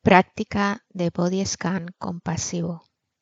Práctica de Body Scan compasivo.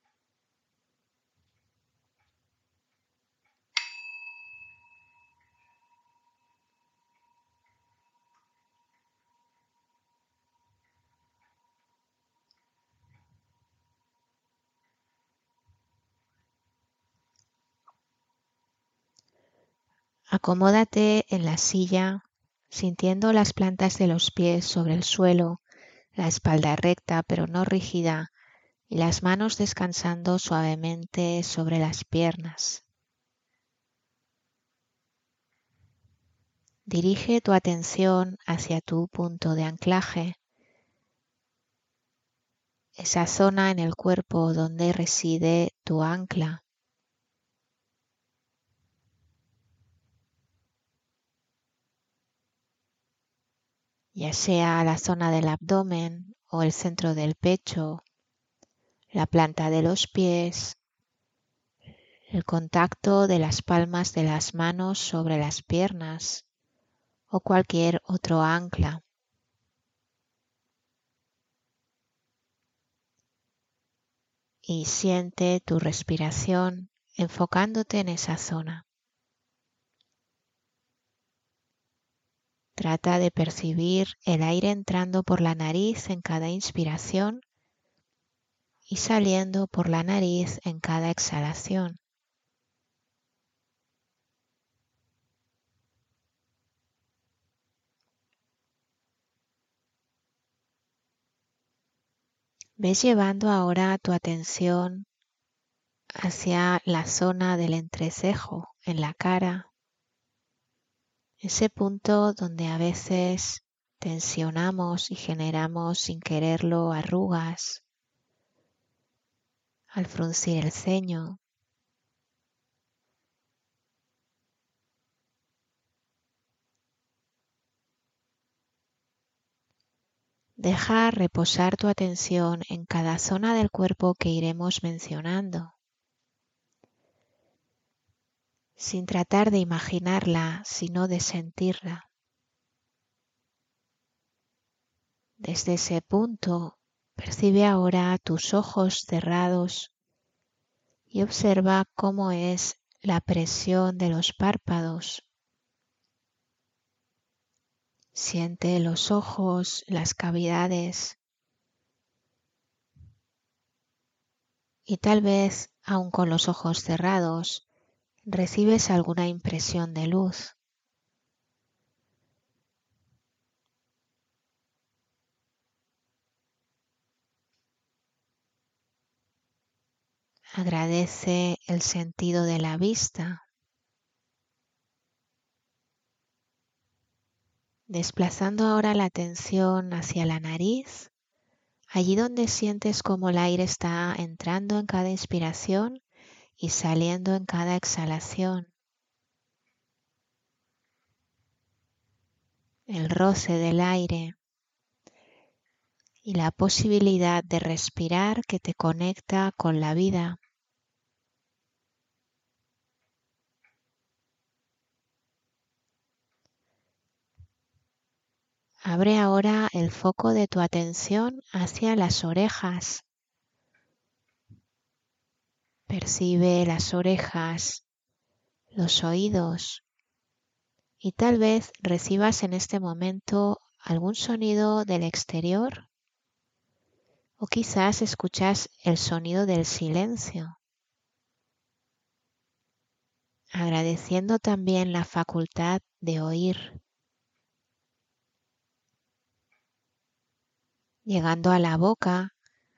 Acomódate en la silla, sintiendo las plantas de los pies sobre el suelo, la espalda recta pero no rígida y las manos descansando suavemente sobre las piernas. Dirige tu atención hacia tu punto de anclaje, esa zona en el cuerpo donde reside tu ancla. Ya sea la zona del abdomen o el centro del pecho, la planta de los pies, el contacto de las palmas de las manos sobre las piernas o cualquier otro ancla. Y siente tu respiración enfocándote en esa zona. Trata de percibir el aire entrando por la nariz en cada inspiración y saliendo por la nariz en cada exhalación. Ves llevando ahora tu atención hacia la zona del entrecejo en la cara, ese punto donde a veces tensionamos y generamos sin quererlo arrugas al fruncir el ceño. Deja reposar tu atención en cada zona del cuerpo que iremos mencionando, sin tratar de imaginarla, sino de sentirla. Desde ese punto, percibe ahora tus ojos cerrados y observa cómo es la presión de los párpados. Siente los ojos, las cavidades y tal vez, aun con los ojos cerrados, recibes alguna impresión de luz. Agradece el sentido de la vista, desplazando ahora la atención hacia la nariz, allí donde sientes como el aire está entrando en cada inspiración y saliendo en cada exhalación. El roce del aire y la posibilidad de respirar que te conecta con la vida. Abre ahora el foco de tu atención hacia las orejas. Percibe las orejas, los oídos y tal vez recibas en este momento algún sonido del exterior o quizás escuchas el sonido del silencio, agradeciendo también la facultad de oír. Llegando a la boca,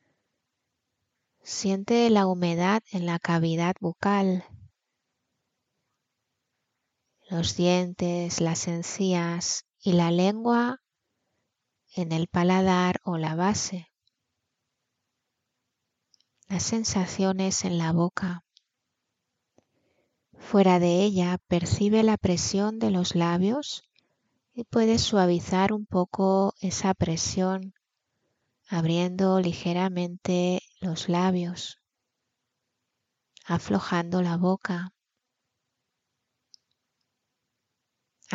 siente la humedad en la cavidad bucal, los dientes, las encías y la lengua en el paladar o la base. Las sensaciones en la boca. Fuera de ella percibe la presión de los labios y puedes suavizar un poco esa presión abriendo ligeramente los labios, aflojando la boca,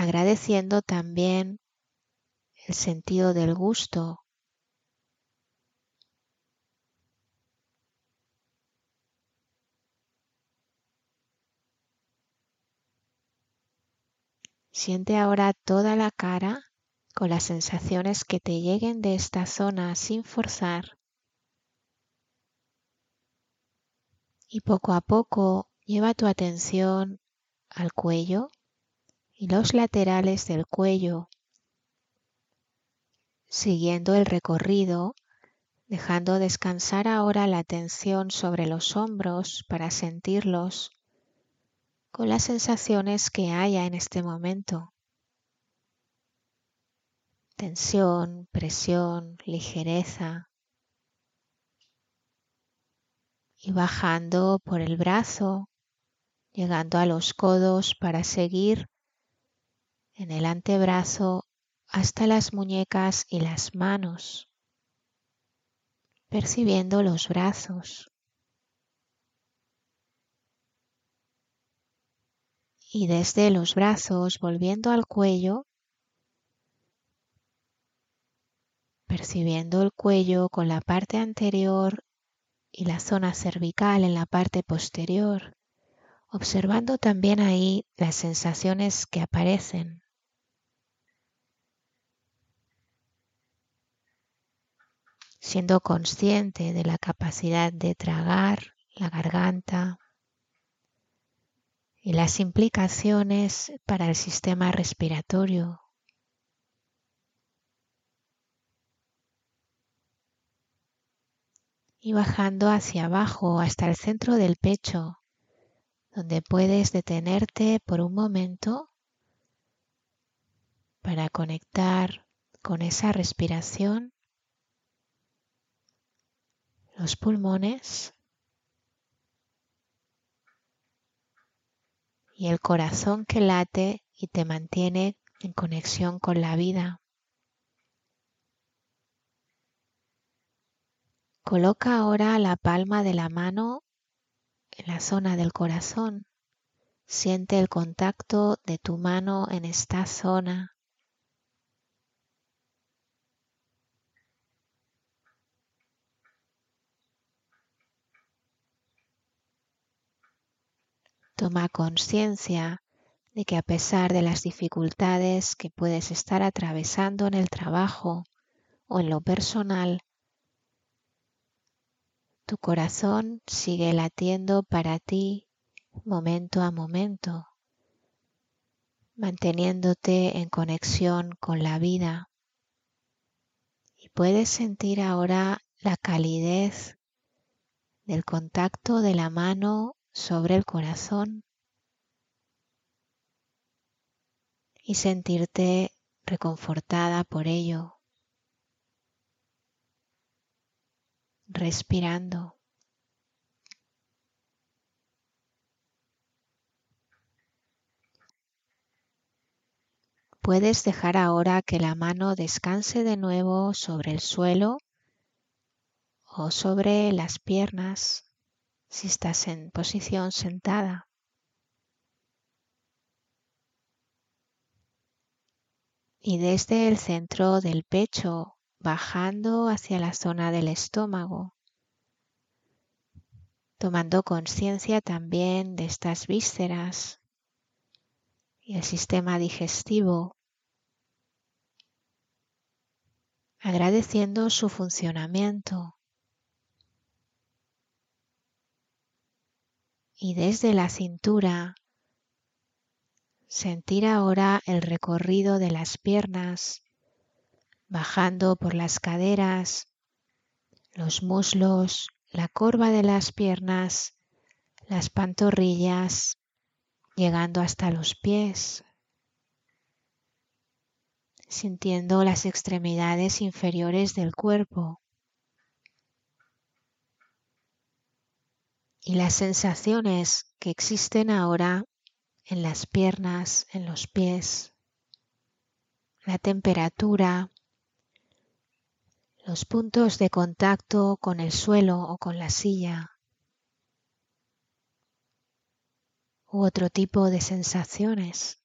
agradeciendo también el sentido del gusto Siente ahora toda la cara con las sensaciones que te lleguen de esta zona sin forzar. Y poco a poco lleva tu atención al cuello y los laterales del cuello, siguiendo el recorrido, dejando descansar ahora la atención sobre los hombros para sentirlos con las sensaciones que haya en este momento. Tensión, presión, ligereza. Y bajando por el brazo, llegando a los codos para seguir en el antebrazo hasta las muñecas y las manos, percibiendo los brazos. Y desde los brazos volviendo al cuello, percibiendo el cuello con la parte anterior y la zona cervical en la parte posterior, observando también ahí las sensaciones que aparecen. Siendo consciente de la capacidad de tragar la garganta y las implicaciones para el sistema respiratorio. Y bajando hacia abajo hasta el centro del pecho, donde puedes detenerte por un momento para conectar con esa respiración, los pulmones y el corazón que late y te mantiene en conexión con la vida. Coloca ahora la palma de la mano en la zona del corazón. Siente el contacto de tu mano en esta zona. Toma conciencia de que a pesar de las dificultades que puedes estar atravesando en el trabajo o en lo personal, tu corazón sigue latiendo para ti momento a momento, manteniéndote en conexión con la vida. Y puedes sentir ahora la calidez del contacto de la mano sobre el corazón y sentirte reconfortada por ello, respirando. Puedes dejar ahora que la mano descanse de nuevo sobre el suelo o sobre las piernas si estás en posición sentada. Y desde el centro del pecho, bajando hacia la zona del estómago, tomando conciencia también de estas vísceras y el sistema digestivo, agradeciendo su funcionamiento. Y desde la cintura, sentir ahora el recorrido de las piernas, bajando por las caderas, los muslos, la corva de las piernas, las pantorrillas, llegando hasta los pies, sintiendo las extremidades inferiores del cuerpo y las sensaciones que existen ahora en las piernas, en los pies, la temperatura, los puntos de contacto con el suelo o con la silla u otro tipo de sensaciones.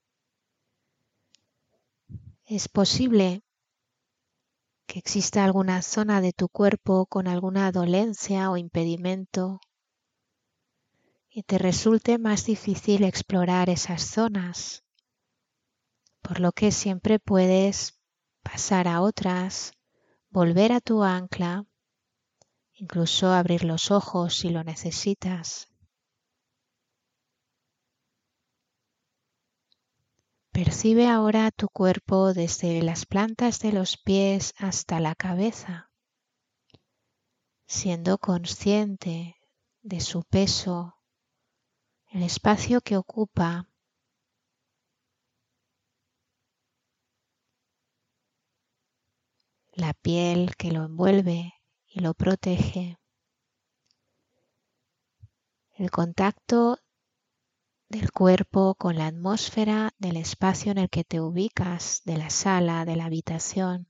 Es posible que exista alguna zona de tu cuerpo con alguna dolencia o impedimento y te resulte más difícil explorar esas zonas. por lo que siempre puedes pasar a otras, volver a tu ancla, incluso abrir los ojos si lo necesitas. Percibe ahora tu cuerpo desde las plantas de los pies hasta la cabeza, siendo consciente de su peso, el espacio que ocupa, la piel que lo envuelve y lo protege, el contacto del cuerpo con la atmósfera del espacio en el que te ubicas, de la sala, de la habitación,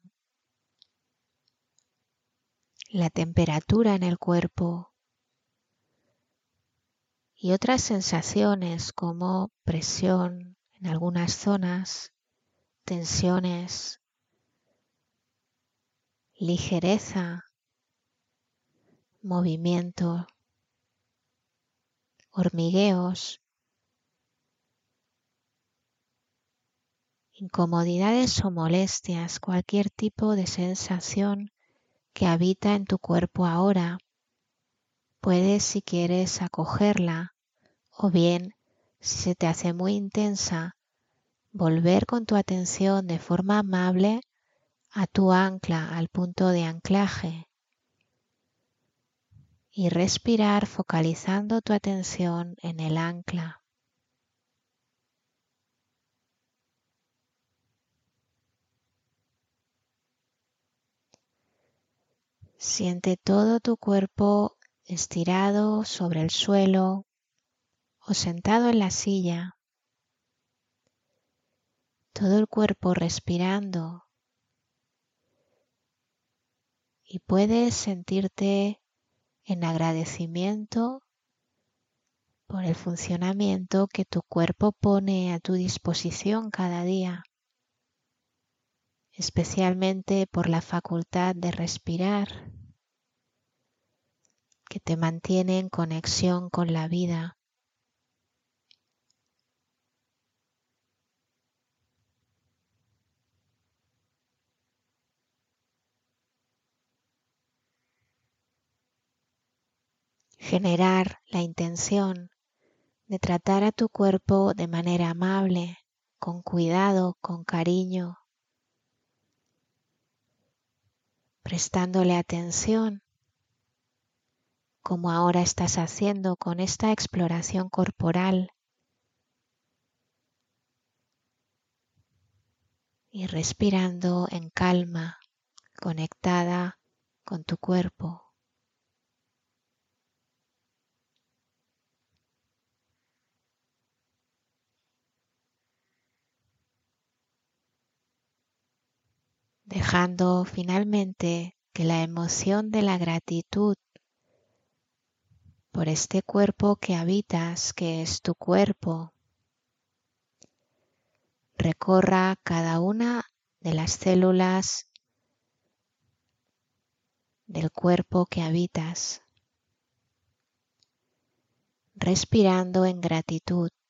la temperatura en el cuerpo y otras sensaciones como presión en algunas zonas, tensiones, ligereza, movimiento, hormigueos, incomodidades o molestias, cualquier tipo de sensación que habita en tu cuerpo ahora. Puedes, si quieres, acogerla o bien, si se te hace muy intensa, volver con tu atención de forma amable a tu ancla, al punto de anclaje y respirar focalizando tu atención en el ancla. Siente todo tu cuerpo estirado sobre el suelo o sentado en la silla, todo el cuerpo respirando, y puedes sentirte en agradecimiento por el funcionamiento que tu cuerpo pone a tu disposición cada día, especialmente por la facultad de respirar que te mantiene en conexión con la vida. Generar la intención de tratar a tu cuerpo de manera amable, con cuidado, con cariño, prestándole atención, como ahora estás haciendo con esta exploración corporal, y respirando en calma, conectada con tu cuerpo. Dejando finalmente que la emoción de la gratitud por este cuerpo que habitas, que es tu cuerpo, recorra cada una de las células del cuerpo que habitas, respirando en gratitud